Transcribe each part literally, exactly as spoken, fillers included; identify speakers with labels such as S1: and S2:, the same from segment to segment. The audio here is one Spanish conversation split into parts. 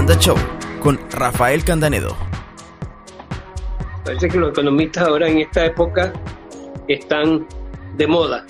S1: Canda Show con Rafael Candanedo.
S2: Parece que los economistas ahora en esta época están de moda.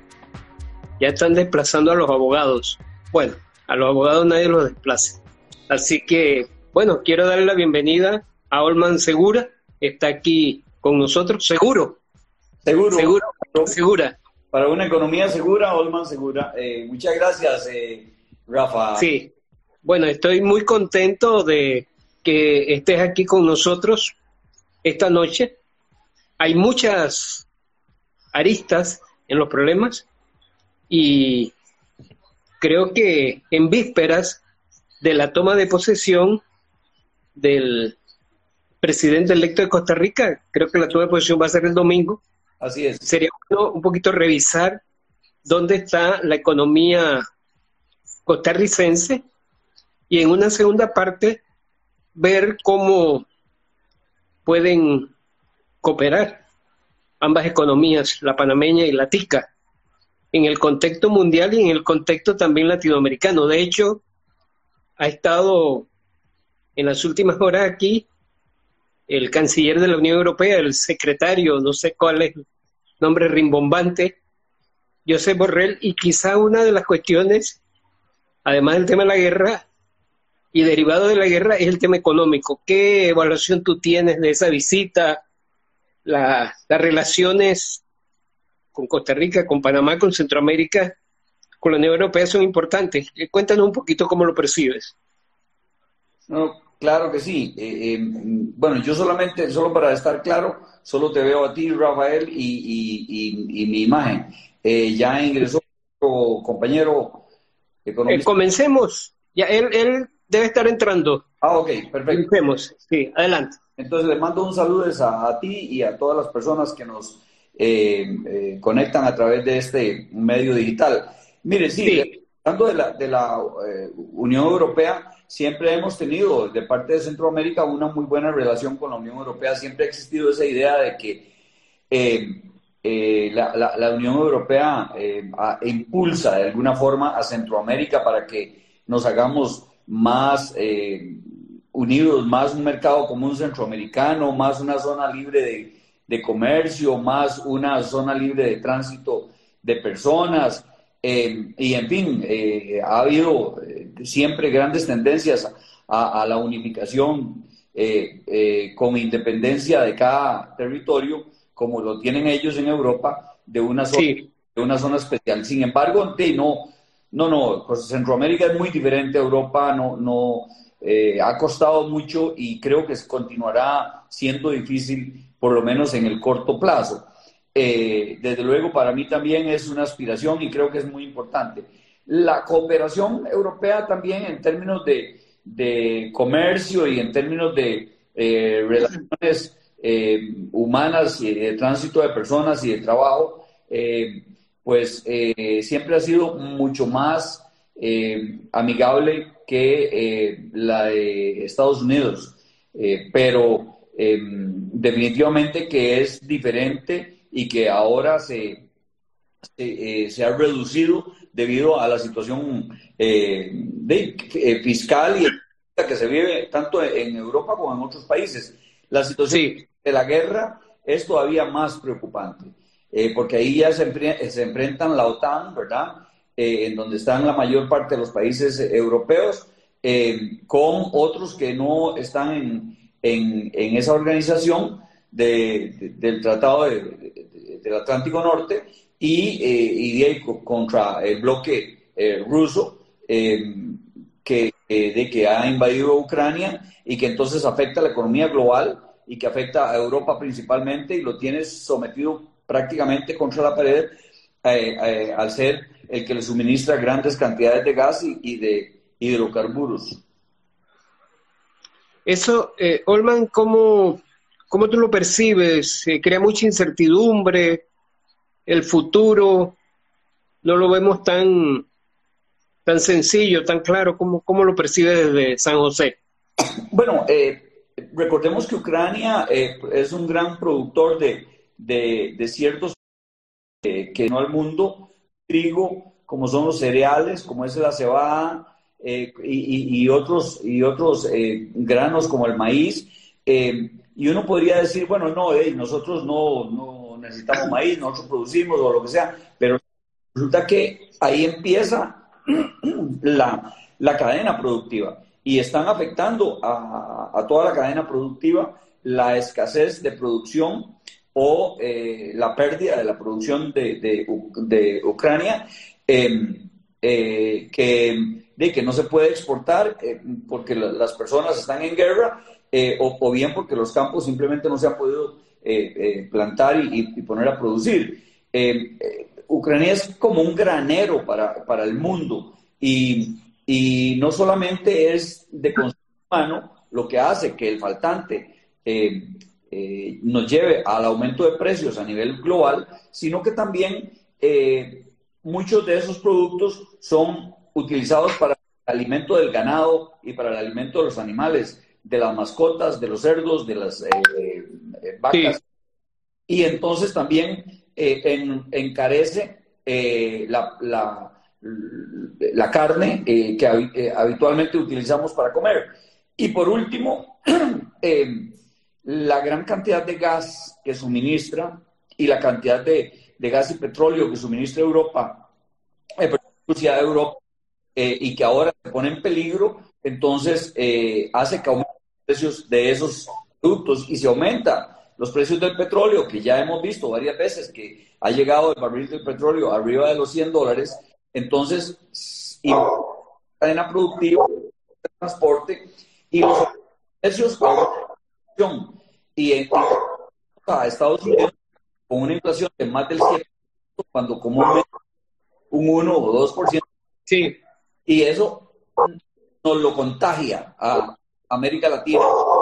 S2: Ya están desplazando a los abogados. Bueno, a los abogados nadie los desplaza. Así que, bueno, quiero darle la bienvenida a Olman Segura. Está aquí con nosotros. Seguro.
S3: Seguro.
S2: Seguro. Segura.
S3: Para una economía segura, Olman Segura. Eh, muchas gracias, eh, Rafa.
S2: Sí. Bueno, estoy muy contento de que estés aquí con nosotros esta noche. Hay muchas aristas en los problemas y creo que en vísperas de la toma de posesión del presidente electo de Costa Rica, creo que la toma de posesión va a ser el domingo.
S3: Así es.
S2: Sería bueno un poquito revisar dónde está la economía costarricense y en una segunda parte ver cómo pueden cooperar ambas economías, la panameña y la tica, en el contexto mundial y en el contexto también latinoamericano. De hecho, ha estado en las últimas horas aquí el canciller de la Unión Europea, el secretario, no sé cuál es el nombre rimbombante, Josep Borrell, y quizá una de las cuestiones, además del tema de la guerra y derivado de la guerra, es el tema económico. ¿Qué evaluación tú tienes de esa visita? La, las relaciones con Costa Rica, con Panamá, con Centroamérica, con la Unión Europea son importantes. Cuéntanos un poquito cómo lo percibes.
S3: No, claro que sí. Eh, eh, bueno, yo solamente, solo para estar claro, solo te veo a ti, Rafael, y, y, y, y mi imagen. Eh, ya ingresó otro compañero economista.
S2: Eh, comencemos. Ya él, él debe estar entrando.
S3: Ah, ok, perfecto.
S2: Comencemos. Sí, adelante.
S3: Entonces le mando un saludo a, a ti y a todas las personas que nos eh, eh, conectan a través de este medio digital. Mire, sí,
S2: sí.
S3: hablando de la, de la eh, Unión Europea, siempre hemos tenido de parte de Centroamérica una muy buena relación con la Unión Europea. Siempre ha existido esa idea de que eh, eh, la, la, la Unión Europea eh, a, impulsa de alguna forma a Centroamérica para que nos hagamos más eh, unidos, más un mercado común centroamericano, más una zona libre de, de comercio, más una zona libre de tránsito de personas. Eh, y en fin, eh, ha habido eh, siempre grandes tendencias a, a la unificación eh, eh, con independencia de cada territorio, como lo tienen ellos en Europa, de una zona,
S2: sí.
S3: de una zona especial. Sin embargo, de, no, no, no, pues Centroamérica es muy diferente a Europa, no, no eh, ha costado mucho y creo que continuará siendo difícil, por lo menos en el corto plazo. Eh, desde luego para mí también es una aspiración y creo que es muy importante. La cooperación europea también en términos de, de comercio y en términos de eh, relaciones eh, humanas y de tránsito de personas y de trabajo, eh, pues eh, siempre ha sido mucho más eh, amigable que eh, la de Estados Unidos, eh, pero eh, definitivamente que es diferente y que ahora se, se, eh, se ha reducido debido a la situación eh, de, eh, fiscal y que se vive tanto en Europa como en otros países. La situación
S2: sí.
S3: de la guerra es todavía más preocupante, eh, porque ahí ya se, enfre- se enfrentan la OTAN, ¿verdad? Eh, en donde están la mayor parte de los países europeos, eh, con otros que no están en, en, en esa organización de, de, del Tratado de, de, del Atlántico Norte y, eh, y de, contra el bloque eh, ruso eh, que, eh, de que ha invadido Ucrania y que entonces afecta a la economía global y que afecta a Europa principalmente y lo tiene sometido prácticamente contra la pared eh, eh, al ser el que le suministra grandes cantidades de gas y, y de hidrocarburos.
S2: Eso, eh, Olman, ¿cómo, ¿cómo tú lo percibes? ¿Se crea mucha incertidumbre? ¿El futuro no lo vemos tan, tan sencillo, tan claro? ¿Cómo, cómo lo percibes desde San José?
S3: Bueno, eh, recordemos que Ucrania eh, es un gran productor de, de, de ciertos eh, que no al mundo, trigo, como son los cereales, como es la cebada, eh, y, y otros, y otros eh, granos como el maíz. Eh, y uno podría decir, bueno, no, hey, nosotros no, no necesitamos maíz, nosotros producimos o lo que sea, pero resulta que ahí empieza la, la cadena productiva y están afectando a, a toda la cadena productiva la escasez de producción o eh, la pérdida de la producción de, de, de Ucrania, eh, eh, que, de que no se puede exportar eh, porque la, las personas están en guerra, eh, o, o bien porque los campos simplemente no se han podido eh, eh, plantar y, y poner a producir. Eh, eh, Ucrania es como un granero para, para el mundo y, y no solamente es de consumo humano lo que hace que el faltante eh, eh, nos lleve al aumento de precios a nivel global, sino que también eh, muchos de esos productos son utilizados para el alimento del ganado y para el alimento de los animales, de las mascotas, de los cerdos, de las eh, eh, vacas. Sí. Y entonces también eh, en, encarece eh, la, la, la carne eh, que eh, habitualmente utilizamos para comer. Y por último, eh, la gran cantidad de gas que suministra y la cantidad de, de gas y petróleo que suministra Europa, eh, Rusia de Europa, eh, y que ahora se pone en peligro, entonces eh, hace que aumenten los precios de esos productos y se aumenta los precios del petróleo, que ya hemos visto varias veces que ha llegado el barril del petróleo arriba de los cien dólares, entonces, y la cadena productiva, el transporte, y los precios y en a Estados Unidos con una inflación de más del siete por ciento, cuando comúnmente un uno o dos por ciento.
S2: Sí.
S3: Y eso nos lo contagia a América Latina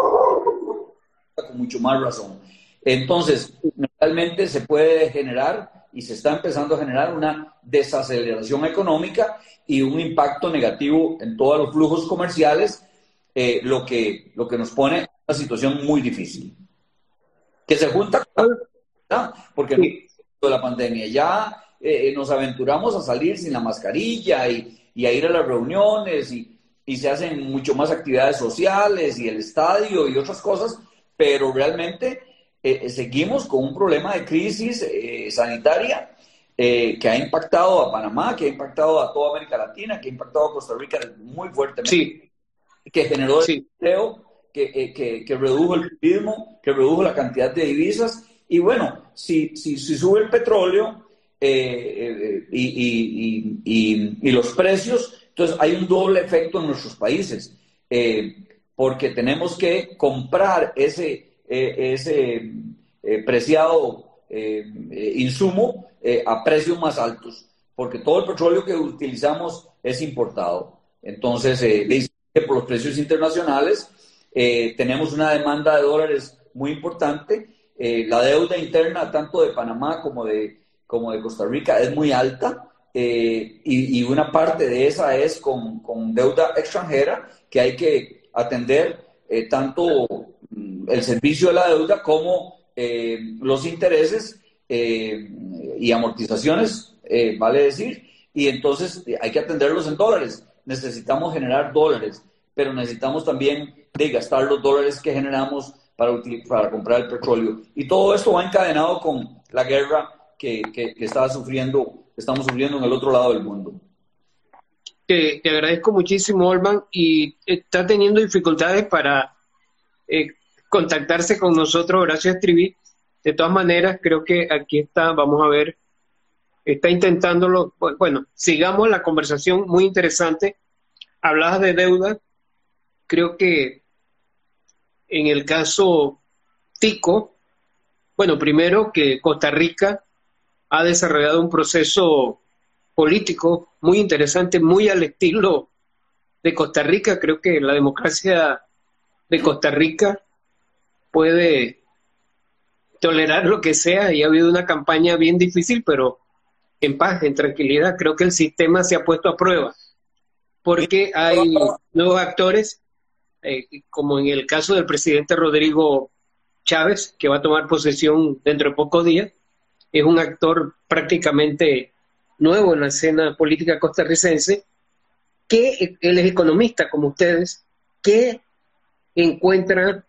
S3: con mucho más razón. Entonces, realmente se puede generar y se está empezando a generar una desaceleración económica y un impacto negativo en todos los flujos comerciales, eh, lo, que, lo que nos pone en una situación muy difícil. Que se junta con la, porque sí. de la pandemia ya eh, nos aventuramos a salir sin la mascarilla y, y a ir a las reuniones y, y se hacen mucho más actividades sociales y el estadio y otras cosas, pero realmente eh, seguimos con un problema de crisis eh, sanitaria eh, que ha impactado a Panamá, que ha impactado a toda América Latina, que ha impactado a Costa Rica muy fuertemente,
S2: sí.
S3: que generó
S2: sí.
S3: empleo, que, eh, que, que redujo el turismo, que redujo la cantidad de divisas. Y bueno, si, si, si sube el petróleo eh, eh, y, y, y, y, y los precios, entonces hay un doble efecto en nuestros países, eh, porque tenemos que comprar ese, eh, ese eh, preciado eh, eh, insumo eh, a precios más altos, porque todo el petróleo que utilizamos es importado. Entonces, eh, por los precios internacionales, eh, tenemos una demanda de dólares muy importante. Eh, la deuda interna, tanto de Panamá como de, como de Costa Rica, es muy alta. Eh, y, y una parte de esa es con, con deuda extranjera que hay que atender, eh, tanto el servicio de la deuda como eh, los intereses eh, y amortizaciones, eh, vale decir, y entonces hay que atenderlos en dólares. Necesitamos generar dólares, pero necesitamos también de gastar los dólares que generamos para, para comprar el petróleo. Y todo esto va encadenado con la guerra que, que, que está sufriendo, estamos sufriendo en el otro lado del mundo.
S2: Te, te agradezco muchísimo, Olman, y está teniendo dificultades para eh, contactarse con nosotros, Horacio Estriví. De todas maneras, creo que aquí está, vamos a ver, está intentándolo. Bueno, sigamos la conversación, muy interesante. Hablabas de deuda, creo que en el caso Tico, bueno, primero que Costa Rica ha desarrollado un proceso político muy interesante, muy al estilo de Costa Rica. Creo que la democracia de Costa Rica puede tolerar lo que sea, y ha habido una campaña bien difícil, pero en paz, en tranquilidad. Creo que el sistema se ha puesto a prueba, porque hay nuevos actores, eh, como en el caso del presidente Rodrigo Chávez, que va a tomar posesión dentro de pocos días. Es un actor prácticamente nuevo en la escena política costarricense, ¿qué, él es economista como ustedes, qué encuentra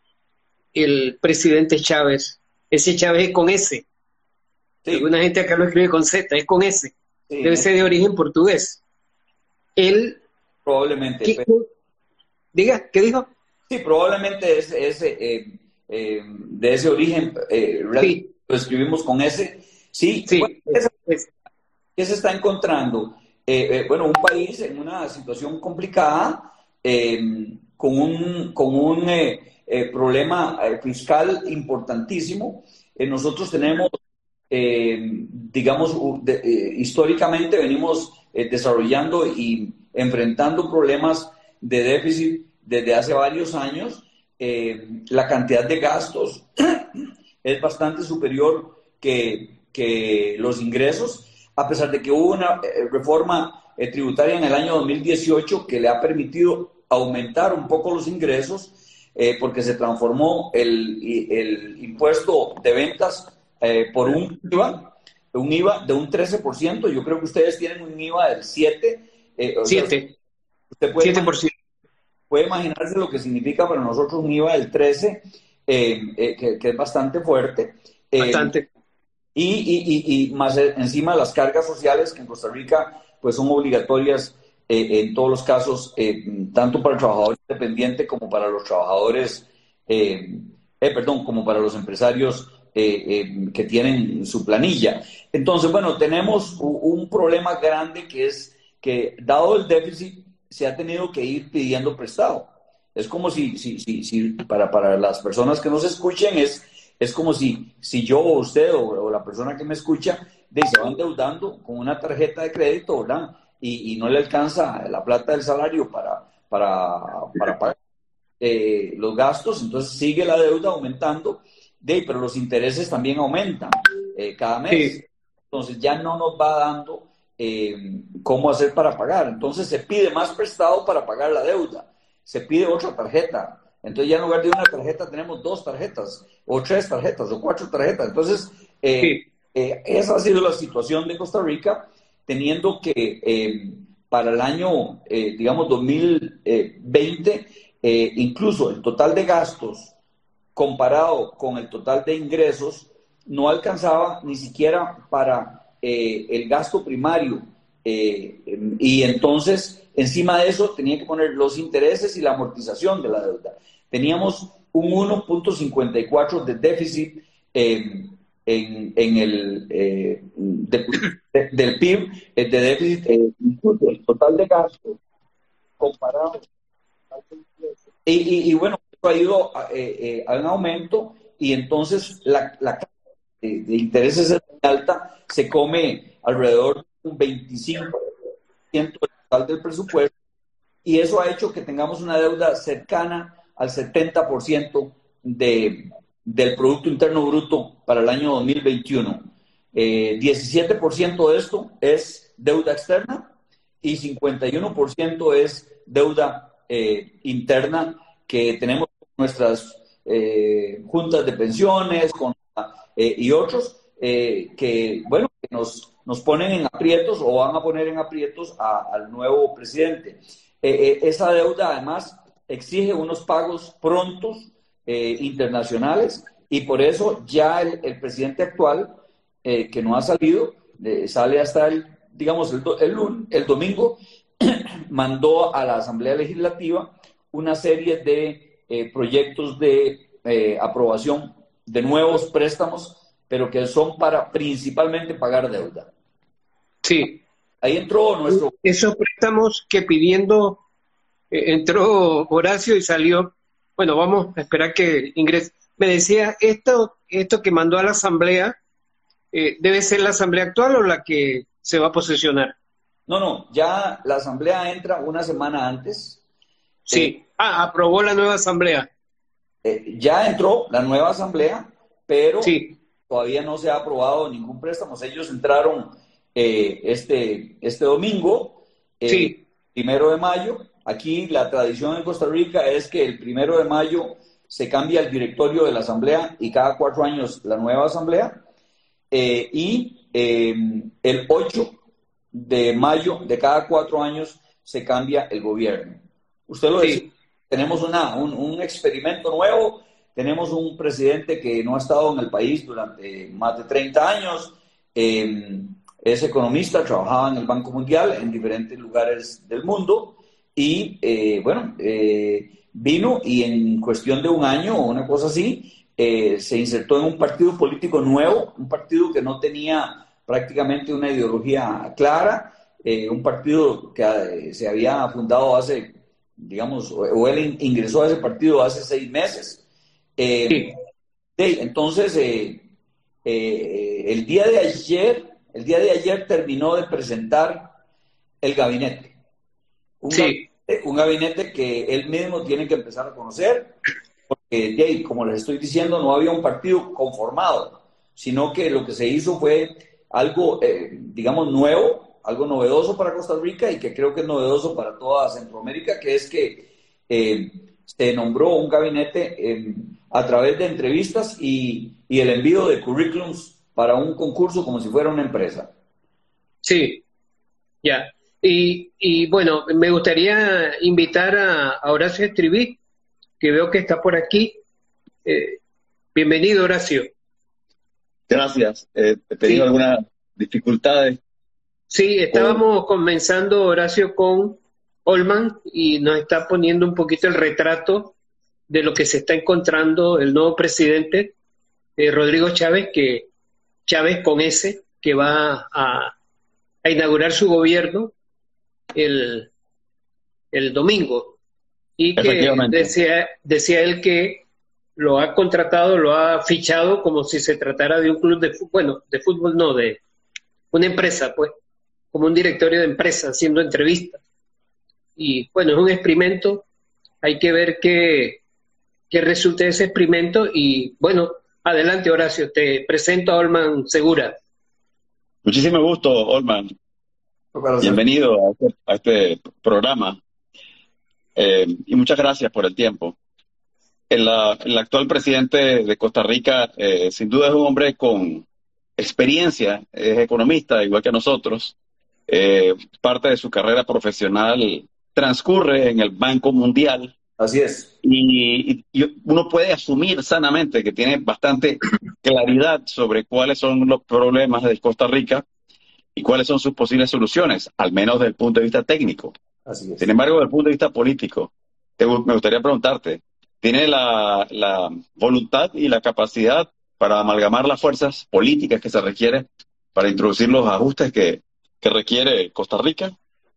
S2: el presidente Chávez? Ese Chávez es con S. Sí. Alguna gente acá lo escribe con Z, es con S. Sí, debe ser de origen portugués. Él...
S3: Probablemente.
S2: ¿qué,
S3: pero...
S2: Diga, ¿qué dijo?
S3: Sí, probablemente es, es eh, eh, de ese origen, eh, sí. Lo escribimos con S. Sí,
S2: sí.
S3: Bueno, es, es, ¿qué se está encontrando? Eh, eh, bueno, un país en una situación complicada, eh, con un, con un eh, eh, problema fiscal importantísimo. Eh, nosotros tenemos, eh, digamos, de, eh, históricamente venimos eh, desarrollando y enfrentando problemas de déficit desde hace varios años. Eh, la cantidad de gastos es bastante superior que, que los ingresos, a pesar de que hubo una eh, reforma eh, tributaria en el año dos mil dieciocho que le ha permitido aumentar un poco los ingresos, eh, porque se transformó el, el impuesto de ventas eh, por un I V A, un I V A de un trece por ciento. Yo creo que ustedes tienen un I V A del siete por ciento. Eh,
S2: siete.
S3: Usted puede
S2: siete por ciento.
S3: Puede imaginarse lo que significa para nosotros un I V A del trece, eh, eh, que, que es bastante fuerte. Eh,
S2: bastante.
S3: Y, y, y, y más encima las cargas sociales que en Costa Rica pues son obligatorias eh, en todos los casos, eh, tanto para el trabajador independiente como para los trabajadores, eh, eh, perdón, como para los empresarios eh, eh, que tienen su planilla. Entonces, bueno, tenemos un problema grande que es que, dado el déficit, se ha tenido que ir pidiendo prestado. Es como si, si, si, si para, para las personas que nos escuchen, es, es como si, si yo o usted o, o la persona que me escucha de, se va endeudando con una tarjeta de crédito, ¿verdad? Y, y no le alcanza la plata del salario para, para, para pagar eh, los gastos, entonces sigue la deuda aumentando, de, pero los intereses también aumentan eh, cada mes. Sí. Entonces ya no nos va dando Eh, cómo hacer para pagar. Entonces se pide más prestado para pagar la deuda, se pide otra tarjeta, entonces ya en lugar de una tarjeta tenemos dos tarjetas o tres tarjetas o cuatro tarjetas. Entonces eh, sí. eh, esa ha sido la situación de Costa Rica, teniendo que eh, para el año eh, digamos dos mil veinte eh, incluso el total de gastos comparado con el total de ingresos no alcanzaba ni siquiera para Eh, el gasto primario, eh, y entonces encima de eso tenía que poner los intereses y la amortización de la deuda. Teníamos un uno punto cincuenta y cuatro de déficit eh, en, en el eh, de, de, del P I B, eh, de déficit, eh, incluso el total de gasto comparado y, y, y bueno, esto ha ido a, eh, eh, a un aumento, y entonces la, la De, de intereses es muy alta, se come alrededor de un veinticinco por ciento del total del presupuesto, y eso ha hecho que tengamos una deuda cercana al setenta por ciento de, del Producto Interno Bruto para el año dos mil veintiuno. Eh, diecisiete por ciento de esto es deuda externa y cincuenta y uno por ciento es deuda eh, interna que tenemos con nuestras eh, juntas de pensiones, con Eh, y otros eh, que, bueno, que nos, nos ponen en aprietos o van a poner en aprietos a, al nuevo presidente. Eh, eh, esa deuda además exige unos pagos prontos eh, internacionales, y por eso ya el, el presidente actual, eh, que no ha salido, eh, sale hasta el, digamos, el, el, el domingo, mandó a la Asamblea Legislativa una serie de eh, proyectos de eh, aprobación de nuevos préstamos, pero que son para principalmente pagar deuda.
S2: Sí.
S3: Ahí entró nuestro...
S2: Esos préstamos que pidiendo, eh, entró Horacio y salió, bueno, vamos a esperar que ingrese. Me decía, esto, esto que mandó a la Asamblea, eh, ¿debe ser la Asamblea actual o la que se va a posesionar?
S3: No, no, ya la Asamblea entra una semana antes.
S2: Sí. Eh, ah, aprobó la nueva Asamblea.
S3: Eh, ya entró la nueva Asamblea, pero
S2: sí.
S3: todavía no se ha aprobado ningún préstamo. Ellos entraron eh, este, este domingo, eh,
S2: sí.
S3: primero de mayo. Aquí la tradición en Costa Rica es que el primero de mayo se cambia el directorio de la Asamblea, y cada cuatro años la nueva Asamblea. Eh, y eh, el ocho de mayo de cada cuatro años se cambia el gobierno. Usted lo
S2: Sí.
S3: decía, tenemos una, un, un experimento nuevo, tenemos un presidente que no ha estado en el país durante más de treinta años, eh, es economista, trabajaba en el Banco Mundial en diferentes lugares del mundo y, eh, bueno, eh, vino y en cuestión de un año o una cosa así, eh, se insertó en un partido político nuevo, un partido que no tenía prácticamente una ideología clara, eh, un partido que eh, se había fundado hace, digamos, o, o él ingresó a ese partido hace seis meses. Eh,
S2: Sí.
S3: de, entonces, eh, eh, el día de ayer, el día de ayer terminó de presentar el gabinete. Un,
S2: Sí.
S3: gabinete, un gabinete que él mismo tiene que empezar a conocer, porque, de, como les estoy diciendo, no había un partido conformado, sino que lo que se hizo fue algo, eh, digamos, nuevo, algo novedoso para Costa Rica y que creo que es novedoso para toda Centroamérica, que es que eh, se nombró un gabinete eh, a través de entrevistas y, y el envío de currículums para un concurso como si fuera una empresa.
S2: Sí, ya. Y, y bueno, me gustaría invitar a, a Horacio Estriví, que veo que está por aquí. Eh, bienvenido, Horacio.
S4: Gracias. Eh, he tenido
S2: Sí.
S4: algunas dificultades.
S2: Sí, estábamos comenzando, Horacio, con Olman y nos está poniendo un poquito el retrato de lo que se está encontrando el nuevo presidente, eh, Rodrigo Chávez, que Chávez con S, que va a, a inaugurar su gobierno el, el domingo. Y que
S4: Efectivamente.
S2: decía, decía él que lo ha contratado, lo ha fichado como si se tratara de un club de fútbol, bueno, de fútbol no, de una empresa, pues, como un directorio de empresa haciendo entrevistas. Y bueno, es un experimento, hay que ver qué, qué resulta de ese experimento y bueno, adelante Horacio, te presento a Olman Segura.
S4: Muchísimo gusto, Olman.
S3: Para
S4: Bienvenido a este, a este programa eh, y muchas gracias por el tiempo. El, la, el actual presidente de Costa Rica eh, sin duda es un hombre con experiencia, es economista igual que nosotros. Eh, parte de su carrera profesional transcurre en el Banco Mundial.
S3: Así es.
S4: Y, y, y uno puede asumir sanamente que tiene bastante claridad sobre cuáles son los problemas de Costa Rica y cuáles son sus posibles soluciones, al menos desde el punto de vista técnico.
S3: Así es.
S4: Sin embargo, desde el punto de vista político, te, me gustaría preguntarte, ¿tiene la, la voluntad y la capacidad para amalgamar las fuerzas políticas que se requieren para introducir los ajustes que, que requiere Costa Rica?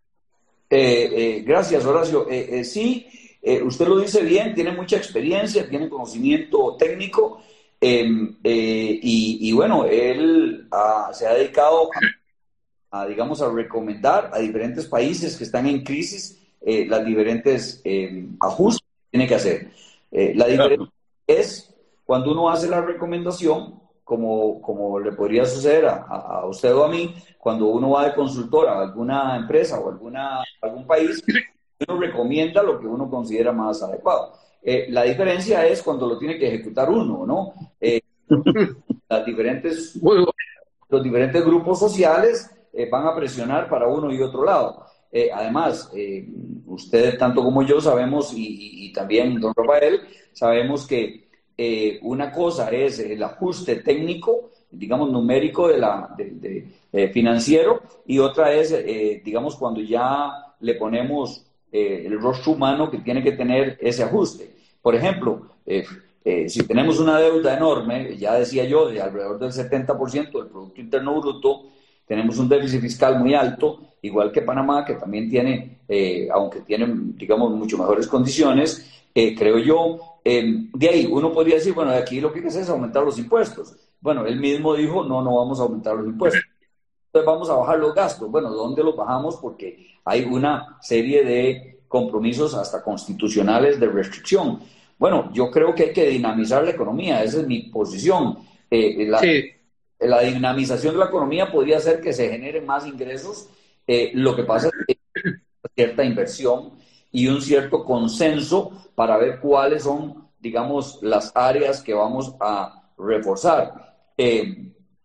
S3: Eh, eh, gracias, Horacio. Eh, eh, sí, eh, usted lo dice bien, tiene mucha experiencia, tiene conocimiento técnico eh, eh, y, y bueno, él ah, se ha dedicado a, a, digamos, a recomendar a diferentes países que están en crisis eh, las diferentes eh, ajustes que tiene que hacer. Eh, la diferencia es cuando uno hace la recomendación, como, como le podría suceder a, a usted o a mí, cuando uno va de consultor a alguna empresa o alguna, algún país, uno recomienda lo que uno considera más adecuado. Eh, la diferencia es cuando lo tiene que ejecutar uno, ¿no? Eh, las diferentes, los diferentes grupos sociales eh, van a presionar para uno y otro lado. Eh, además, eh, ustedes tanto como yo sabemos, y, y, y también don Rafael, sabemos que Eh, una cosa es el ajuste técnico, digamos, numérico de la, de, de, eh, financiero, y otra es, eh, digamos, cuando ya le ponemos eh, el rostro humano que tiene que tener ese ajuste. Por ejemplo, eh, eh, si tenemos una deuda enorme, ya decía yo, de alrededor del setenta por ciento del Producto Interno Bruto, tenemos un déficit fiscal muy alto, igual que Panamá, que también tiene, eh, aunque tiene, digamos, mucho mejores condiciones, eh, creo yo. Eh, de ahí uno podría decir, bueno, de aquí lo que hay que hacer es aumentar los impuestos. Bueno, él mismo dijo, no, no vamos a aumentar los impuestos. Entonces vamos a bajar los gastos. Bueno, ¿dónde los bajamos? Porque hay una serie de compromisos hasta constitucionales de restricción. Bueno, yo creo que hay que dinamizar la economía, esa es mi posición. Eh, la, sí. la dinamización de la economía podría hacer que se generen más ingresos. Eh, lo que pasa es que hay cierta inversión y un cierto consenso para ver cuáles son, digamos, las áreas que vamos a reforzar. Eh,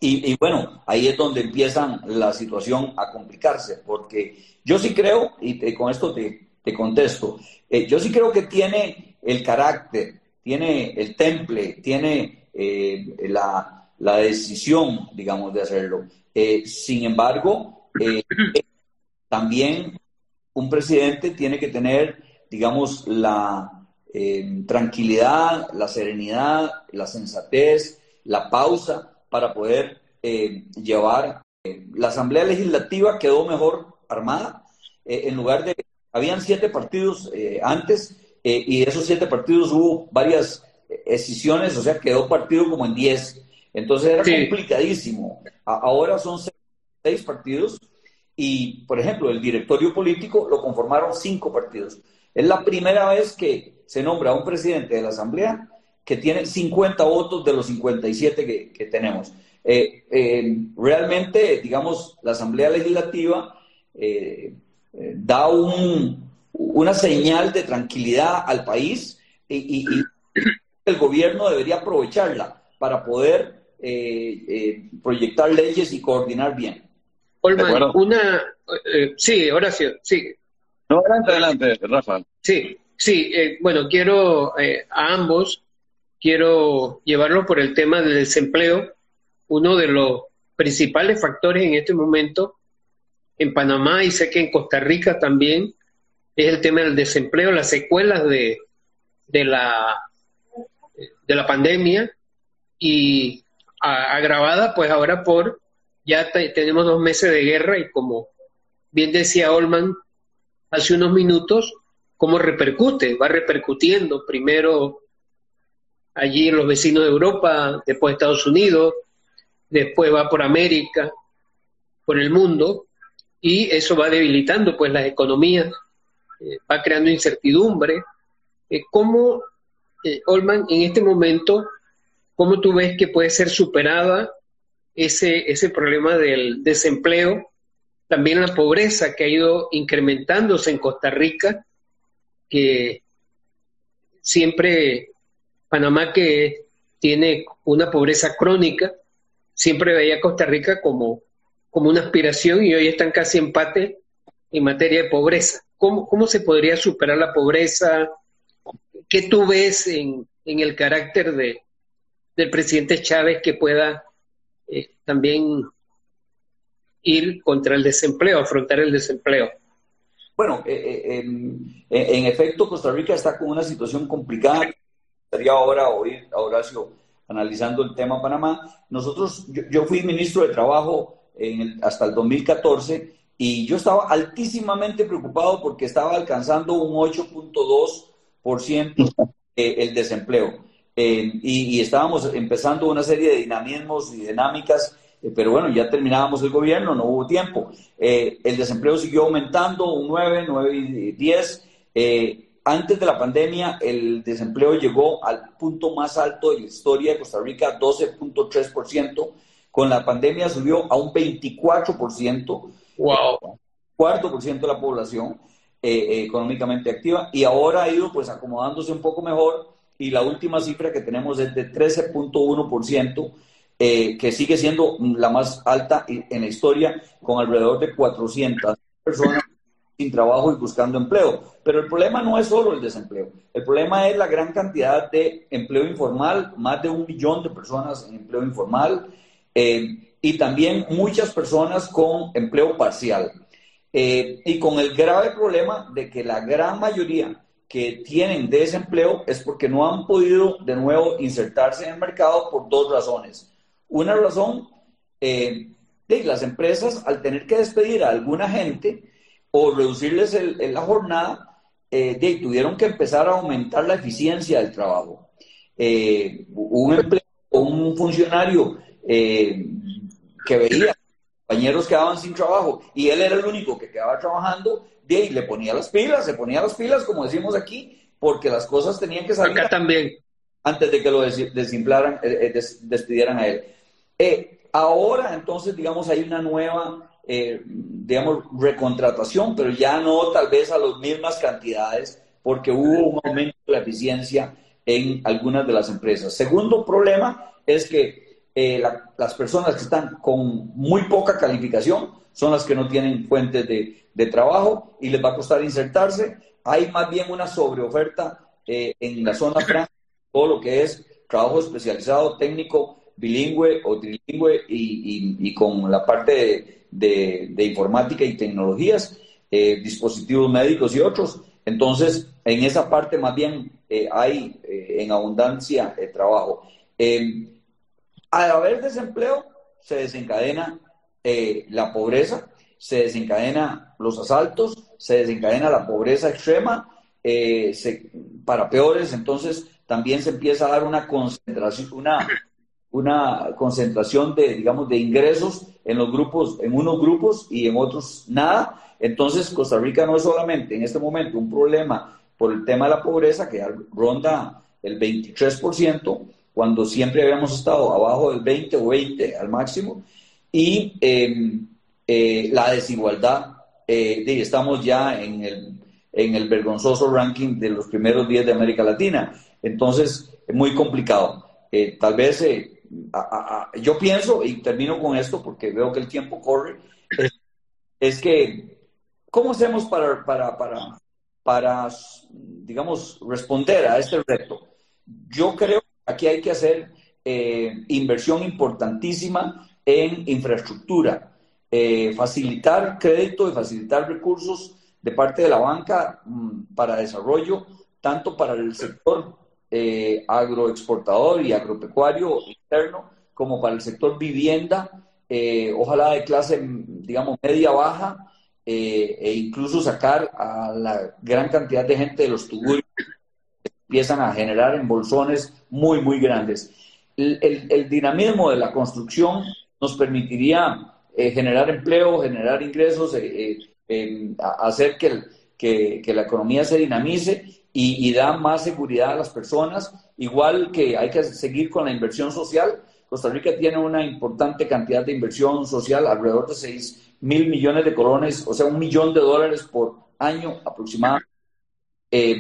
S3: Y, y bueno, ahí es donde empieza la situación a complicarse, porque yo sí creo, y te, con esto te, te contesto, eh, yo sí creo que tiene el carácter, tiene el temple, tiene eh, la, la decisión, digamos, de hacerlo. Eh, sin embargo, eh, también un presidente tiene que tener, digamos, la eh, tranquilidad, la serenidad, la sensatez, la pausa para poder eh, llevar. Eh, la Asamblea Legislativa quedó mejor armada. Eh, en lugar de... Habían siete partidos eh, antes eh, y de esos siete partidos hubo varias escisiones, o sea, quedó partido como en diez. Entonces era sí. complicadísimo. A, ahora son seis, seis partidos y, por ejemplo, el directorio político lo conformaron cinco partidos. Es la primera vez que se nombra a un presidente de la Asamblea que tiene cincuenta votos de los cincuenta y siete que, que tenemos. Eh, eh, realmente, digamos, la Asamblea Legislativa eh, eh, da un, una señal de tranquilidad al país y, y, y el gobierno debería aprovecharla para poder eh, eh, proyectar leyes y coordinar bien.
S2: Olman, una... Eh, sí, Horacio, sí.
S4: No, adelante, adelante, Rafa.
S2: Sí, sí, eh, bueno, quiero eh, a ambos, quiero llevarlo por el tema del desempleo. Uno de los principales factores en este momento en Panamá y sé que en Costa Rica también es el tema del desempleo, las secuelas de, de, la, de la pandemia y a, agravada pues ahora por, ya te, tenemos dos meses de guerra y como bien decía Olman hace unos minutos, cómo repercute, va repercutiendo primero allí en los vecinos de Europa, después Estados Unidos, después va por América, por el mundo, y eso va debilitando pues las economías, eh, va creando incertidumbre. Eh, ¿Cómo, eh, Olman, en este momento, cómo tú ves que puede ser superada ese, ese problema del desempleo, también la pobreza que ha ido incrementándose en Costa Rica, que siempre Panamá, que tiene una pobreza crónica, siempre veía a Costa Rica como, como una aspiración y hoy están casi empate en materia de pobreza. ¿Cómo, cómo se podría superar la pobreza? ¿Qué tú ves en, en el carácter de, del presidente Chávez que pueda eh, también ir contra el desempleo, afrontar el desempleo?
S3: Bueno, eh, eh, en, en efecto, Costa Rica está con una situación complicada. Estaría ahora oír a Horacio analizando el tema Panamá. Nosotros, yo, yo fui ministro de Trabajo en el, hasta el dos mil catorce y yo estaba altísimamente preocupado porque estaba alcanzando un ocho punto dos por ciento eh, el desempleo. Eh, y, y estábamos empezando una serie de dinamismos y dinámicas, eh, pero bueno, ya terminábamos el gobierno, no hubo tiempo. Eh, el desempleo siguió aumentando, un nueve, nueve y diez. Eh, Antes de la pandemia, el desempleo llegó al punto más alto de la historia de Costa Rica, doce punto tres por ciento. Con la pandemia subió a un veinticuatro por ciento.
S2: ¡Wow!
S3: cuatro por ciento de la población eh, eh, económicamente activa. Y ahora ha ido pues acomodándose un poco mejor. Y la última cifra que tenemos es de trece punto uno por ciento, eh, que sigue siendo la más alta en la historia, con alrededor de cuatrocientas personas sin trabajo y buscando empleo. Pero el problema no es solo el desempleo, el problema es la gran cantidad de empleo informal, más de un millón de personas en empleo informal, eh, y también muchas personas con empleo parcial. Eh, y con el grave problema de que la gran mayoría que tienen desempleo es porque no han podido de nuevo insertarse en el mercado por dos razones. Una razón, eh, de las empresas al tener que despedir a alguna gente o reducirles el, el, la jornada, eh, de, tuvieron que empezar a aumentar la eficiencia del trabajo. Eh, un empleo, un funcionario eh, que veía compañeros que quedaban sin trabajo y él era el único que quedaba trabajando, de ahí le ponía las pilas, se ponía las pilas, como decimos aquí, porque las cosas tenían que salir.
S2: Acá también.
S3: Antes de que lo des, desimplaran, eh, des, despidieran a él. Eh, ahora, entonces, digamos, hay una nueva... Eh, digamos, recontratación, pero ya no tal vez a las mismas cantidades, porque hubo un aumento de la eficiencia en algunas de las empresas. Segundo problema es que eh, la, las personas que están con muy poca calificación son las que no tienen fuentes de, de trabajo y les va a costar insertarse. Hay más bien una sobreoferta eh, en la zona franca, todo lo que es trabajo especializado, técnico, bilingüe o trilingüe y, y, y con la parte de, de, de informática y tecnologías, eh, dispositivos médicos y otros. Entonces, en esa parte más bien eh, hay eh, en abundancia de trabajo. Eh, al haber desempleo, se desencadena eh, la pobreza, se desencadena los asaltos, se desencadena la pobreza extrema, eh, se, para peores, entonces también se empieza a dar una concentración, una, una concentración de, digamos, de ingresos en los grupos, en unos grupos y en otros nada. Entonces, Costa Rica no es solamente en este momento un problema por el tema de la pobreza, que ronda el veintitrés por ciento, cuando siempre habíamos estado abajo del veinte o veinte al máximo, y eh, eh, la desigualdad, eh, de, estamos ya en el, en el vergonzoso ranking de los primeros diez de América Latina. Entonces, es muy complicado. Eh, tal vez, eh, a, a, a, yo pienso, y termino con esto porque veo que el tiempo corre, es, es que, ¿cómo hacemos para, para, para, para, digamos, responder a este reto? Yo creo que aquí hay que hacer eh, inversión importantísima en infraestructura, eh, facilitar crédito y facilitar recursos de parte de la banca mm, para desarrollo, tanto para el sector eh, agroexportador y agropecuario interno, como para el sector vivienda, eh, ojalá de clase, digamos, media-baja, eh, e incluso sacar a la gran cantidad de gente de los tugurios que empiezan a generar embolsones muy, muy grandes. El, el, el dinamismo de la construcción nos permitiría eh, generar empleo, generar ingresos, eh, eh, eh, hacer que, el, que, que la economía se dinamice y, y da más seguridad a las personas, igual que hay que seguir con la inversión social. Costa Rica tiene una importante cantidad de inversión social, alrededor de seis mil millones de colones, o sea, un millón de dólares por año aproximadamente, eh,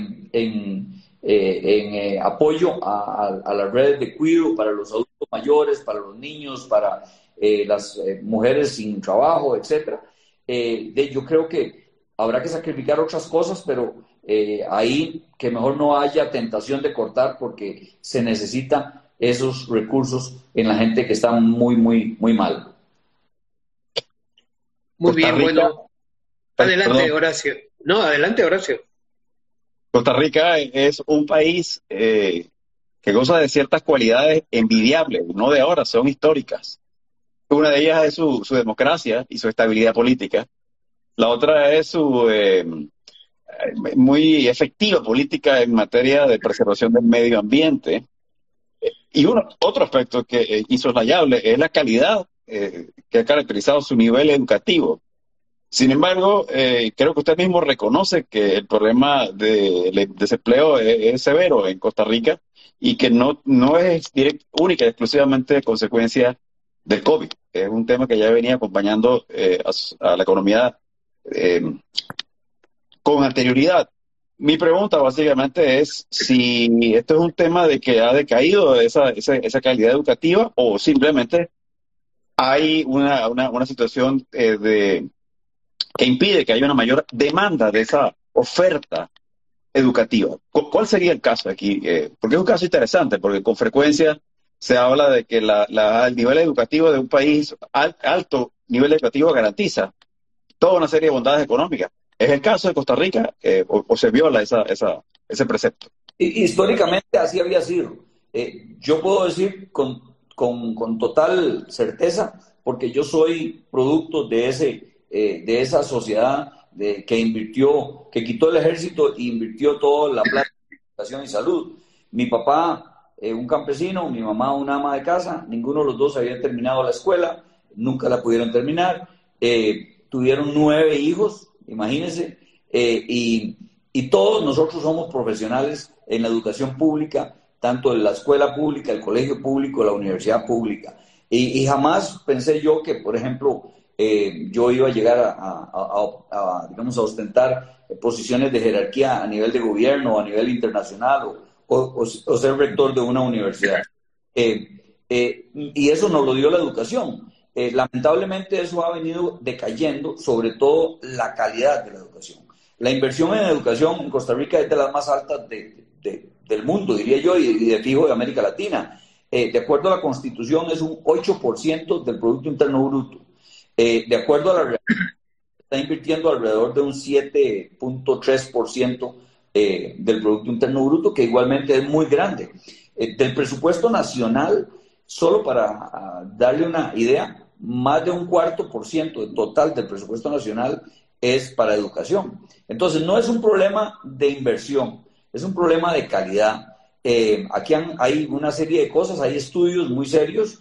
S3: en, eh, en eh, apoyo a, a, a las redes de cuidado para los adultos mayores, para los niños, para eh, las eh, mujeres sin trabajo, etcétera. Eh, de, yo creo que habrá que sacrificar otras cosas, pero eh, ahí que mejor no haya tentación de cortar, porque se necesita esos recursos en la gente que está muy, muy, muy mal.
S2: Muy bien, bueno. Adelante, Perdón. Horacio. No, adelante, Horacio.
S4: Costa Rica es un país eh, que goza de ciertas cualidades envidiables, no de ahora, son históricas. Una de ellas es su, su democracia y su estabilidad política. La otra es su eh, muy efectiva política en materia de preservación del medio ambiente. Y uno, otro aspecto que es insoslayable es la calidad eh, que ha caracterizado su nivel educativo. Sin embargo, eh, creo que usted mismo reconoce que el problema de, de desempleo es, es severo en Costa Rica y que no, no es direct, única y exclusivamente consecuencia del COVID. Es un tema que ya venía acompañando eh, a, a la economía eh, con anterioridad. Mi pregunta básicamente es si esto es un tema de que ha decaído esa, esa, esa calidad educativa o simplemente hay una, una, una situación eh, de, que impide que haya una mayor demanda de esa oferta educativa. ¿Cuál sería el caso aquí? Eh, porque es un caso interesante, porque con frecuencia se habla de que la, la, el nivel educativo de un país, al, alto nivel educativo, garantiza toda una serie de bondades económicas. ¿Es el caso de Costa Rica eh, o, o se viola esa, esa, ese precepto?
S3: Históricamente así había sido. Eh, yo puedo decir con, con, con total certeza, porque yo soy producto de, ese, eh, de esa sociedad de, que invirtió, que quitó el ejército e invirtió toda la plata en educación y salud. Mi papá, eh, un campesino, mi mamá, una ama de casa, ninguno de los dos había terminado la escuela, nunca la pudieron terminar, eh, tuvieron nueve hijos. Imagínense, eh, y, y todos nosotros somos profesionales en la educación pública, tanto en la escuela pública, el colegio público, la universidad pública. Y, y jamás pensé yo que, por ejemplo, eh, yo iba a llegar a, a, a, a, digamos, a ostentar posiciones de jerarquía a nivel de gobierno, a nivel internacional, o, o, o ser rector de una universidad. Eh, Eh, y eso nos lo dio la educación. Eh, lamentablemente eso ha venido decayendo, sobre todo la calidad de la educación. La inversión en educación en Costa Rica es de las más altas de, de, del mundo, diría yo, y, y de fijo de América Latina. Eh, de acuerdo a la Constitución es un ocho por ciento del Producto Interno Bruto. Eh, de acuerdo a la realidad, está invirtiendo alrededor de un siete punto tres por ciento eh, del Producto Interno Bruto, que igualmente es muy grande. Eh, del presupuesto nacional, solo para uh, darle una idea, más de un cuarto por ciento total del presupuesto nacional es para educación. Entonces, no es un problema de inversión, es un problema de calidad. Eh, aquí han, hay una serie de cosas, hay estudios muy serios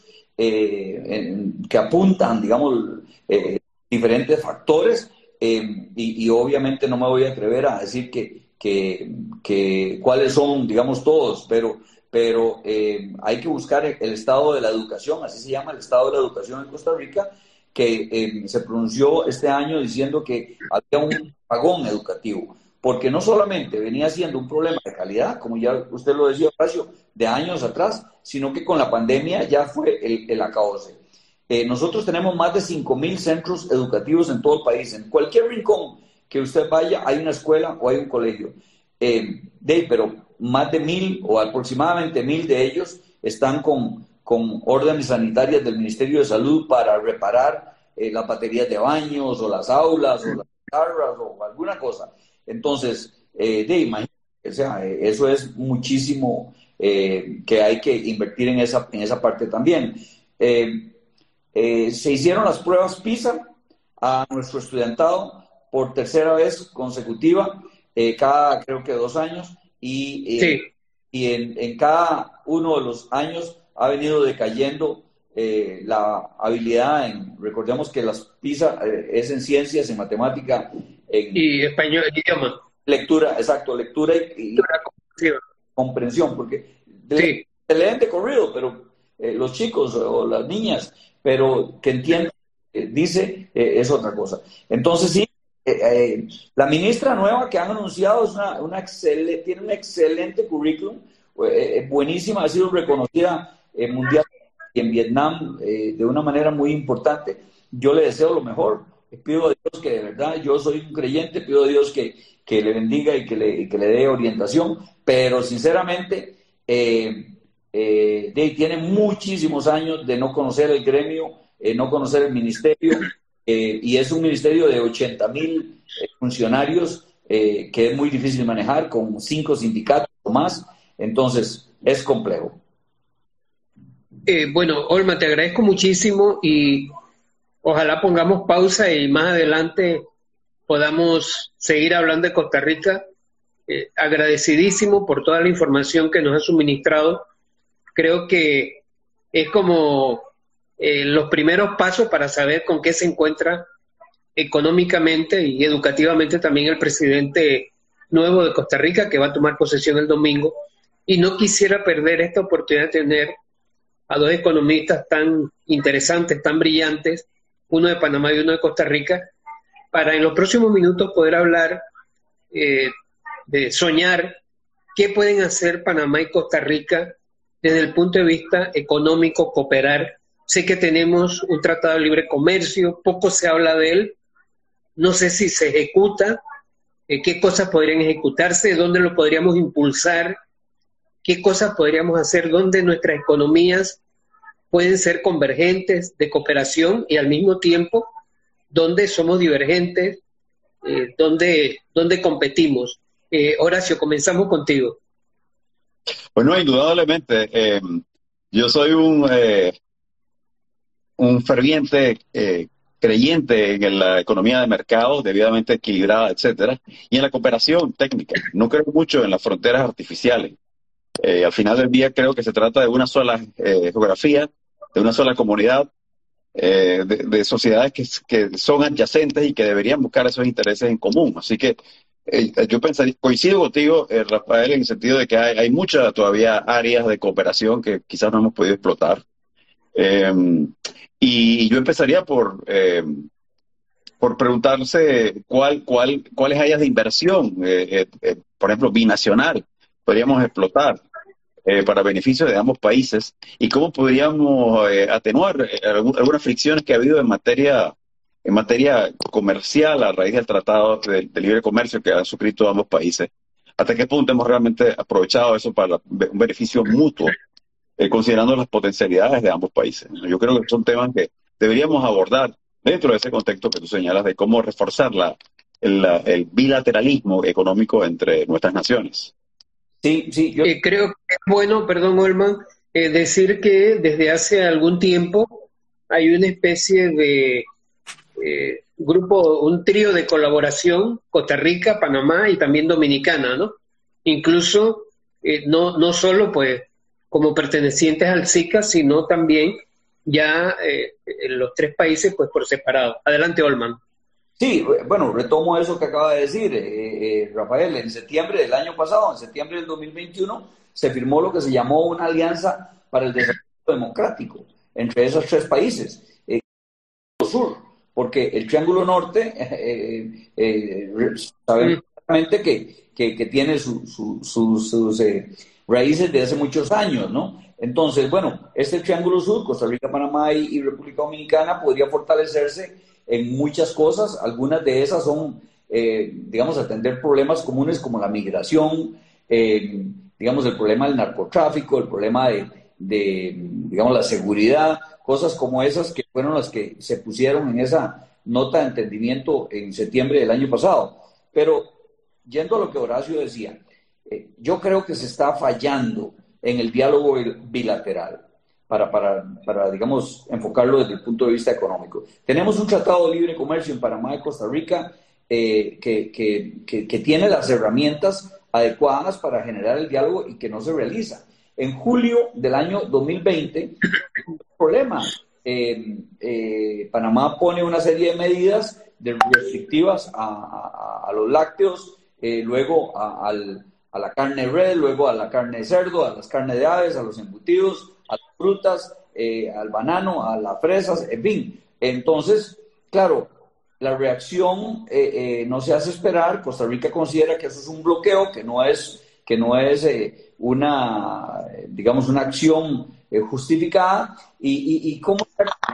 S3: eh, en, que apuntan, digamos, eh, diferentes factores eh, y, y obviamente no me voy a atrever a decir que, que, que cuáles son, digamos, todos, pero... pero eh, hay que buscar el estado de la educación, así se llama el estado de la educación en Costa Rica, que eh, se pronunció este año diciendo que había un apagón educativo, porque no solamente venía siendo un problema de calidad, como ya usted lo decía, Horacio, de años atrás, sino que con la pandemia ya fue el, el acabose. Eh, nosotros tenemos más de cinco mil centros educativos en todo el país, en cualquier rincón que usted vaya hay una escuela o hay un colegio. Eh, de, pero más de mil o aproximadamente mil de ellos están con, con órdenes sanitarias del Ministerio de Salud para reparar eh, las baterías de baños o las aulas o las guitarras o alguna cosa. Entonces, eh, de, imagínate, o sea, eh, eso es muchísimo eh, que hay que invertir en esa, en esa parte también. Eh, eh, se hicieron las pruebas PISA a nuestro estudiantado por tercera vez consecutiva, eh, cada creo que dos años, y, eh, sí. y en, en cada uno de los años ha venido decayendo eh, la habilidad en, recordemos que las PISA eh, es en ciencias, en matemática, en
S2: y español, idioma.
S3: Lectura, exacto, lectura y, y comprensión, porque sí. se leen de corrido, pero eh, los chicos o las niñas, pero que entienden, eh, dice, eh, es otra cosa. Entonces sí, Eh, eh, la ministra nueva que han anunciado es una, una excelente, tiene un excelente currículum, eh, buenísima, ha sido reconocida eh, mundial y en Vietnam eh, de una manera muy importante. Yo le deseo lo mejor, pido a Dios que de verdad, yo soy un creyente, pido a Dios que, que le bendiga y que le, y que le dé orientación, pero sinceramente eh, eh, de, tiene muchísimos años de no conocer el gremio, eh, no conocer el ministerio. Eh, y es un ministerio de ochenta mil eh, funcionarios eh, que es muy difícil manejar, con cinco sindicatos o más, entonces es complejo.
S2: Eh, bueno, Olma, te agradezco muchísimo y ojalá pongamos pausa y más adelante podamos seguir hablando de Costa Rica. Eh, agradecidísimo por toda la información que nos ha suministrado. Creo que es como... Eh, los primeros pasos para saber con qué se encuentra económicamente y educativamente también el presidente nuevo de Costa Rica, que va a tomar posesión el domingo, y no quisiera perder esta oportunidad de tener a dos economistas tan interesantes, tan brillantes, uno de Panamá y uno de Costa Rica, para en los próximos minutos poder hablar eh, de soñar qué pueden hacer Panamá y Costa Rica desde el punto de vista económico, cooperar. Sé que tenemos un tratado de libre comercio, poco se habla de él, no sé si se ejecuta, eh, qué cosas podrían ejecutarse, dónde lo podríamos impulsar, qué cosas podríamos hacer, dónde nuestras economías pueden ser convergentes de cooperación y al mismo tiempo dónde somos divergentes, eh, dónde, dónde competimos. Eh, Horacio, comenzamos contigo.
S4: Bueno, indudablemente, eh, yo soy un... Eh... un ferviente eh, creyente en la economía de mercado debidamente equilibrada, etcétera, y en la cooperación técnica. No creo mucho en las fronteras artificiales. Eh, al final del día creo que se trata de una sola eh, geografía, de una sola comunidad, eh, de, de sociedades que, que son adyacentes y que deberían buscar esos intereses en común. Así que eh, yo pensaría, coincido contigo, eh, Rafael, en el sentido de que hay, hay muchas todavía áreas de cooperación que quizás no hemos podido explotar. Eh, y yo empezaría por eh, por preguntarse cuál, cuál, cuáles áreas de inversión, eh, eh, eh, por ejemplo, binacional, podríamos explotar. eh, para beneficio de ambos países y cómo podríamos eh, atenuar eh, algún- algunas fricciones que ha habido en materia en materia comercial a raíz del Tratado de, de Libre Comercio que han suscrito ambos países. ¿Hasta qué punto hemos realmente aprovechado eso para la- un beneficio mutuo, eh, considerando las potencialidades de ambos países? Yo creo que son temas que deberíamos abordar dentro de ese contexto que tú señalas de cómo reforzar la, el, la- el bilateralismo económico entre nuestras naciones.
S3: Sí, sí, yo
S2: Eh, creo que es bueno, perdón, Olman, eh, decir que desde hace algún tiempo hay una especie de eh, grupo, un trío de colaboración, Costa Rica, Panamá y también Dominicana, ¿no? Incluso eh, no, no solo pues como pertenecientes al SICA, sino también ya eh, en los tres países pues por separado. Adelante, Olman.
S3: Sí, bueno, retomo eso que acaba de decir eh, eh, Rafael. En septiembre del año pasado, en septiembre del dos mil veintiuno, se firmó lo que se llamó una alianza para el desarrollo democrático entre esos tres países. Eh, Sur, porque el Triángulo Norte, eh, eh, eh, sabemos
S2: Mm.
S3: claramente que, que, que tiene su, su, su, sus eh, raíces de hace muchos años, ¿no? Entonces, bueno, este Triángulo Sur, Costa Rica, Panamá y, y República Dominicana, podría fortalecerse en muchas cosas. Algunas de esas son, eh, digamos, atender problemas comunes como la migración, eh, digamos, el problema del narcotráfico, el problema de, de, digamos, la seguridad, cosas como esas que fueron las que se pusieron en esa nota de entendimiento en septiembre del año pasado. Pero, yendo a lo que Horacio decía, eh, yo creo que se está fallando en el diálogo bilateral. Para, para, para, digamos, enfocarlo desde el punto de vista económico. Tenemos un tratado de libre comercio en Panamá y Costa Rica eh, que, que, que, que tiene las herramientas adecuadas para generar el diálogo y que no se realiza. En julio del año dos mil veinte, un problema. Eh, eh, Panamá pone una serie de medidas de restrictivas a, a, a los lácteos, eh, luego a, al, a la carne red, luego a la carne de cerdo, a las carnes de aves, a los embutidos, a las frutas, eh, al banano, a las fresas, en fin. Entonces, claro, la reacción eh, eh, no se hace esperar. Costa Rica considera que eso es un bloqueo, que no es, que no es eh, una, digamos, una acción eh, justificada. Y, y, y como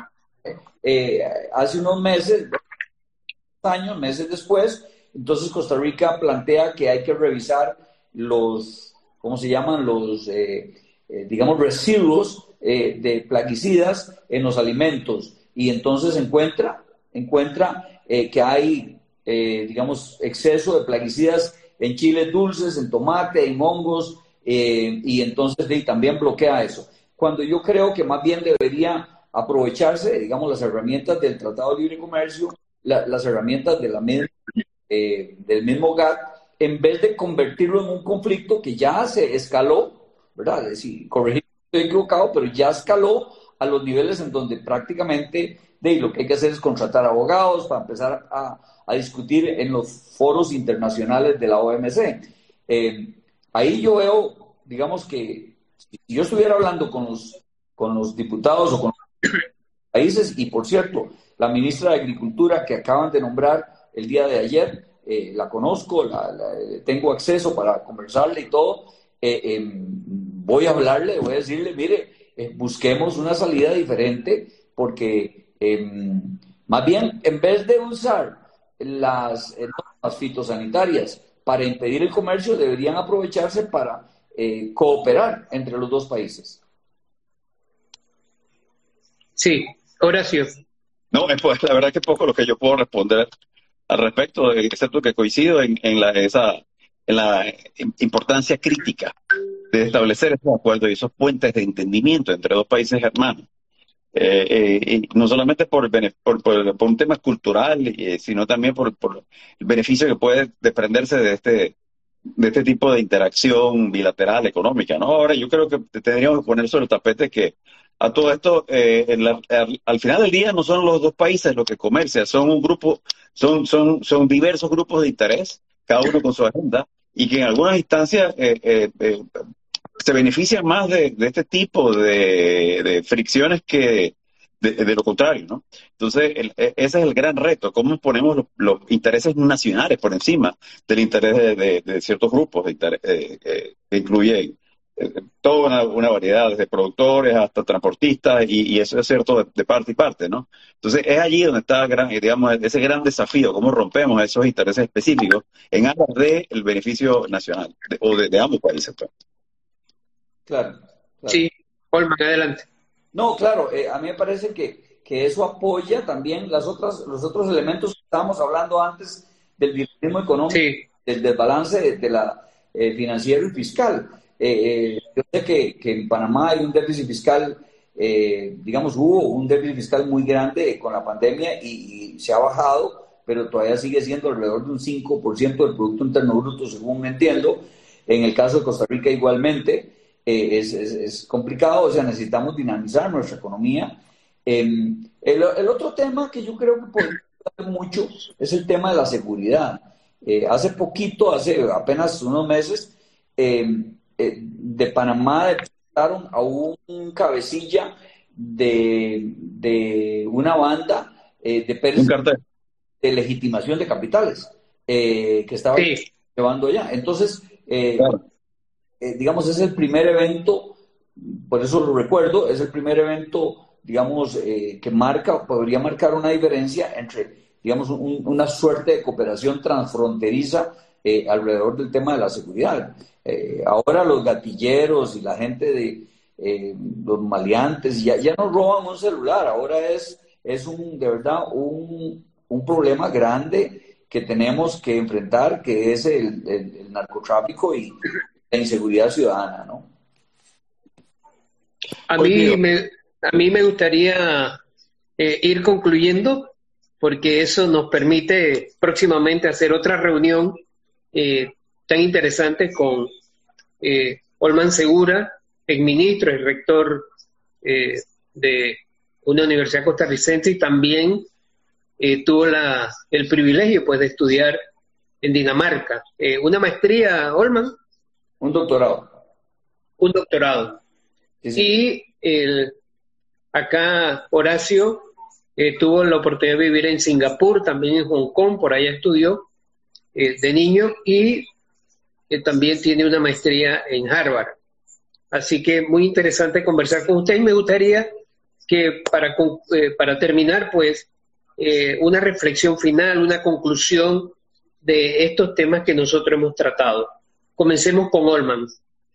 S3: eh, hace unos meses, años, meses después, entonces Costa Rica plantea que hay que revisar los, ¿cómo se llaman? Los... Eh, Eh, digamos, residuos eh, de plaguicidas en los alimentos, y entonces encuentra, encuentra eh, que hay, eh, digamos, exceso de plaguicidas en chiles dulces, en tomate, en hongos, eh, y entonces y también bloquea eso. Cuando yo creo que más bien debería aprovecharse, digamos, las herramientas del Tratado de Libre Comercio, la, las herramientas de la, eh, del mismo G A T, en vez de convertirlo en un conflicto que ya se escaló, ¿verdad? Es decir, corregir, estoy equivocado, pero ya escaló a los niveles en donde prácticamente de, lo que hay que hacer es contratar abogados para empezar a, a discutir en los foros internacionales de la O M C. Eh, ahí yo veo, digamos que si yo estuviera hablando con los, con los diputados o con los países, y por cierto, la ministra de Agricultura que acaban de nombrar el día de ayer, eh, la conozco, la, la, tengo acceso para conversarle y todo, eh, eh, voy a hablarle, voy a decirle, mire, eh, busquemos una salida diferente, porque eh, más bien, en vez de usar las eh, normas fitosanitarias para impedir el comercio, deberían aprovecharse para eh, cooperar entre los dos países.
S2: Sí, Horacio.
S4: No, pues la verdad que poco lo que yo puedo responder al respecto, excepto que coincido en, en, la, esa, en la importancia crítica de establecer esos acuerdos y esos puentes de entendimiento entre dos países hermanos. Eh, eh, y no solamente por, por, por, por un tema cultural, eh, sino también por, por el beneficio que puede desprenderse de este, de este tipo de interacción bilateral económica, ¿no? Ahora, yo creo que tendríamos que poner sobre el tapete que a todo esto, eh, en la, al, al final del día no son los dos países los que comercian, son un grupo, son, son, son diversos grupos de interés, cada uno con su agenda, y que en algunas instancias eh, eh, eh, se benefician más de, de este tipo de, de fricciones que de, de lo contrario, ¿no? Entonces, el, ese es el gran reto, cómo ponemos los, los intereses nacionales por encima del interés de, de, de ciertos grupos de interés, eh, eh, que incluyen toda una, una variedad, desde productores hasta transportistas, y, y eso es cierto de, de parte y parte, ¿no? Entonces es allí donde está gran, digamos, ese gran desafío, cómo rompemos esos intereses específicos en aras del beneficio nacional, de, o de, de ambos países. Pues.
S3: Claro, claro.
S2: Sí, Holman, adelante.
S3: No, claro, eh, a mí me parece que, que eso apoya también las otras, los otros elementos que estábamos hablando antes del dinamismo económico,
S2: sí.
S3: del desbalance de, de la eh, financiero y fiscal. Eh, eh, yo sé que, que en Panamá hay un déficit fiscal, eh, digamos, hubo un déficit fiscal muy grande con la pandemia y, y se ha bajado, pero todavía sigue siendo alrededor de un cinco por ciento del Producto Interno Bruto, según me entiendo. En el caso de Costa Rica igualmente, eh, es, es, es complicado, o sea, necesitamos dinamizar nuestra economía. Eh, el, el otro tema que yo creo que podemos hablar mucho es el tema de la seguridad. Eh, hace poquito, hace apenas unos meses, eh, Eh, de Panamá detectaron a un cabecilla de, de una banda eh, de,
S4: un
S3: de legitimación de capitales eh, que estaba
S2: sí.
S3: llevando allá. Entonces, eh,
S4: claro.
S3: eh, digamos, es el primer evento, por eso lo recuerdo, es el primer evento, digamos, eh, que marca, podría marcar una diferencia entre, digamos, un, una suerte de cooperación transfronteriza eh, alrededor del tema de la seguridad. Eh, ahora los gatilleros y la gente de eh, los maleantes ya, ya no roban un celular, ahora es, es un, de verdad un, un problema grande que tenemos que enfrentar, que es el, el, el narcotráfico y la inseguridad ciudadana, ¿no?
S2: A mí me, a mí me gustaría eh, ir concluyendo, porque eso nos permite próximamente hacer otra reunión eh, tan interesante con eh, Holman Segura, exministro y rector eh, de una universidad costarricense, y también eh, tuvo la, el privilegio pues de estudiar en Dinamarca. Eh, ¿Una maestría, Holman?
S3: Un doctorado.
S2: Un doctorado. Sí, sí. Y el, acá Horacio eh, tuvo la oportunidad de vivir en Singapur, también en Hong Kong, por allá estudió eh, de niño, y que también tiene una maestría en Harvard. Así que muy interesante conversar con usted, y me gustaría que para, eh, para terminar, pues, eh, una reflexión final, una conclusión de estos temas que nosotros hemos tratado. Comencemos con Holman.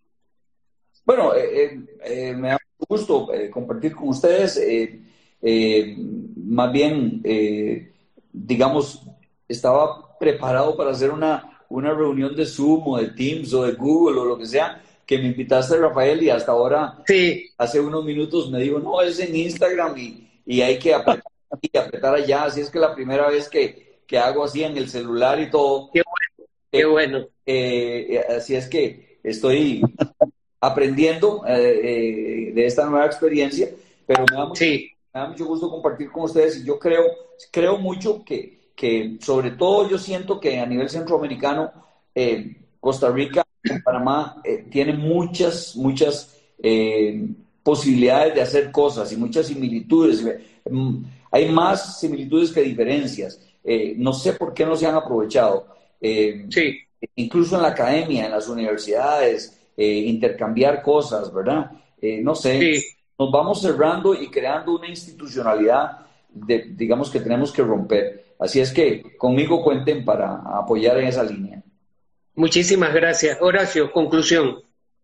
S3: Bueno, eh, eh, me da mucho gusto eh, compartir con ustedes. Eh, eh, más bien, eh, digamos, estaba preparado para hacer una una reunión de Zoom o de Teams o de Google o lo que sea, que me invitaste, Rafael, y hasta ahora,
S2: sí.
S3: hace unos minutos me dijo, no, es en Instagram y, y hay que apretar, y apretar allá, así es que la primera vez que, que hago así en el celular y todo.
S2: Qué bueno, qué
S3: eh,
S2: bueno.
S3: Eh, así es que estoy aprendiendo eh, eh, de esta nueva experiencia, pero me da, mucho,
S2: sí.
S3: me da mucho gusto compartir con ustedes, y yo creo, creo mucho que que sobre todo yo siento que a nivel centroamericano, eh, Costa Rica y Panamá eh, tienen muchas, muchas eh, posibilidades de hacer cosas y muchas similitudes. Hay más similitudes que diferencias. Eh, no sé por qué no se han aprovechado. Eh,
S2: sí.
S3: Incluso en la academia, en las universidades, eh, intercambiar cosas, ¿verdad? Eh, no sé,
S2: sí.
S3: Nos vamos cerrando y creando una institucionalidad de, digamos, que tenemos que romper. Así es que conmigo cuenten para apoyar en esa línea.
S2: Muchísimas gracias. Horacio, conclusión.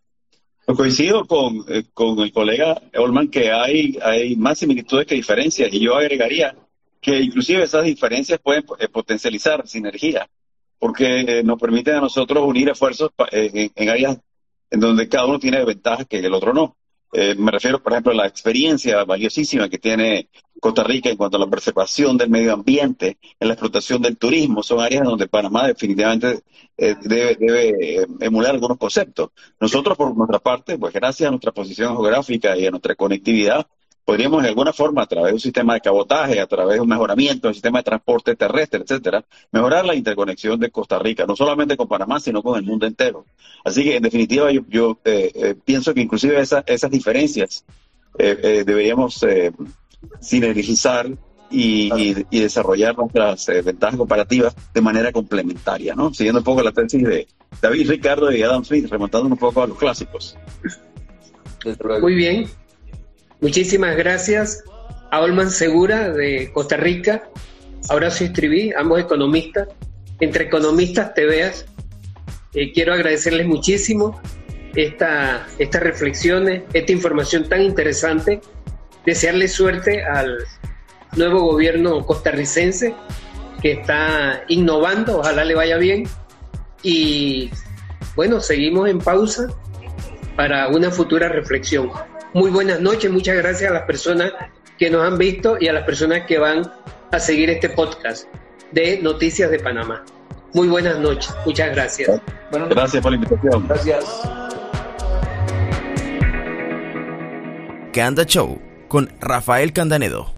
S4: Coincido con, eh, con el colega Holman que hay, hay más similitudes que diferencias, y yo agregaría que inclusive esas diferencias pueden eh, potencializar sinergia, porque eh, nos permiten a nosotros unir esfuerzos eh, en, en áreas en donde cada uno tiene ventajas que el otro no. Eh, me refiero, por ejemplo, a la experiencia valiosísima que tiene Costa Rica en cuanto a la preservación del medio ambiente, en la explotación del turismo. Son áreas donde Panamá definitivamente eh, debe, debe emular algunos conceptos. Nosotros, por nuestra parte, pues gracias a nuestra posición geográfica y a nuestra conectividad, podríamos de alguna forma, a través de un sistema de cabotaje, a través de un mejoramiento del sistema de transporte terrestre, etcétera, mejorar la interconexión de Costa Rica, no solamente con Panamá, sino con el mundo entero. Así que, en definitiva, yo, yo eh, eh, pienso que inclusive esa, esas diferencias eh, eh, deberíamos eh, sinergizar y, y, y desarrollar nuestras eh, ventajas comparativas de manera complementaria, ¿no? Siguiendo un poco la tesis de David Ricardo y Adam Smith, remontando un poco a los clásicos.
S2: Muy bien. Muchísimas gracias a Olman Segura de Costa Rica, a Horacio Estriví, ambos economistas. Entre economistas te veas. Eh, quiero agradecerles muchísimo esta, estas reflexiones, esta información tan interesante. Desearles suerte al nuevo gobierno costarricense que está innovando, ojalá le vaya bien. Y bueno, seguimos en pausa para una futura reflexión. Muy buenas noches, muchas gracias a las personas que nos han visto y a las personas que van a seguir este podcast de Noticias de Panamá. Muy buenas noches, muchas gracias.
S4: Bueno, gracias por la invitación.
S3: Gracias.
S1: Canda Show con Rafael Candanedo.